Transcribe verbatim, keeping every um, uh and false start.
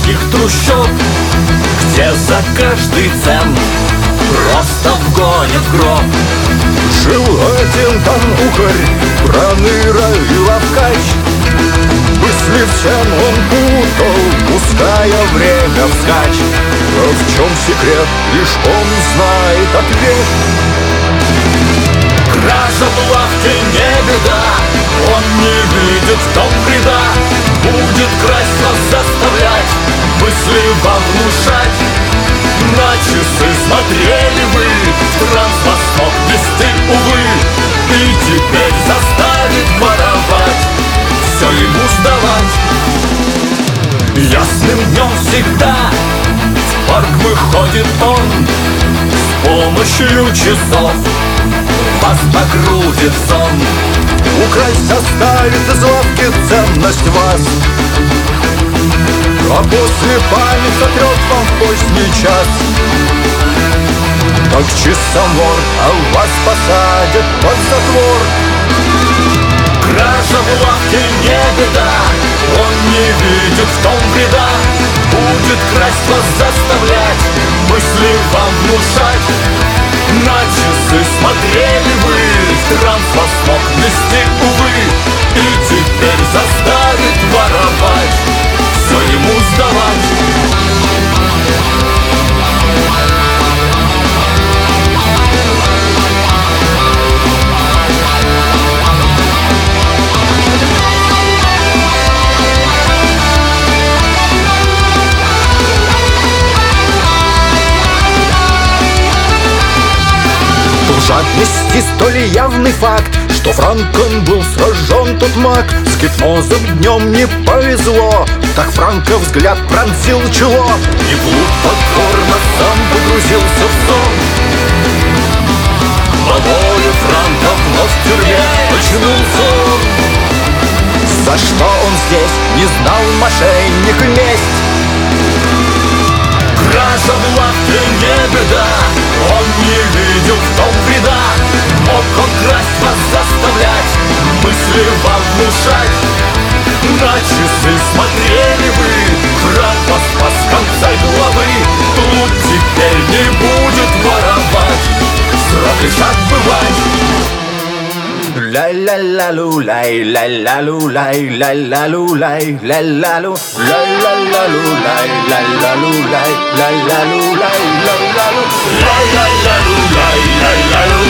московских трущоб, где за каждый цент просто вгонят в гроб. Жил один там ухарь, проныра и ловкач. Мысли всем он путал, пуская время вскачь. А в чем секрет, лишь он знает ответ. Кража в лавке не беда, он не видит в том вреда. Будет красть вас заставлять, мысли вам внушать. На часы смотрели вы, в Трансвосток везти, увы. И теперь заставит воровать, все ему сдавать. Ясным днем всегда в парк выходит он, с помощью часов вас погрузит в сон. Украсть заставит из лавки ценность вас, а после память сотрет вам в поздний час. Как часомор, а вас посадят под затвор. Кража в лавке не беда, он не видит в том вреда. Будет красть вас заставлять, мысли вам внушать. На часы смотрели вы, в Трансвосток везти, увы. И теперь заставит воровать, все ему сдавать. Жадности столь явный факт, что Франком был сражен тот маг. С гипнозом днем не повезло, так Франка взгляд пронзил чело. И блуд покорно сам погрузился в сон. По воле Франка вновь в тюрьме очнулся он. За что он здесь, не знал мошенник и месть. Кража в лавке не беда, он не видел в том вреда. Мог он красть вас заставлять, мысли вам внушать. На часы смотрели вы, храм вас спас с конца главы. Тут теперь не будет воровать, срок лишь отбывать. Ля-ля-ля-лу-лай, ля-ля-лу-лай, ля-ля-лу-лай, ля-ля-лу, ля-ля-ля-лу-лай, ля-ля-лу-лай, ля-ля-лу-лай, ля-ля-лу, ля-ля-ля-лу-лай, ля-ля-лу.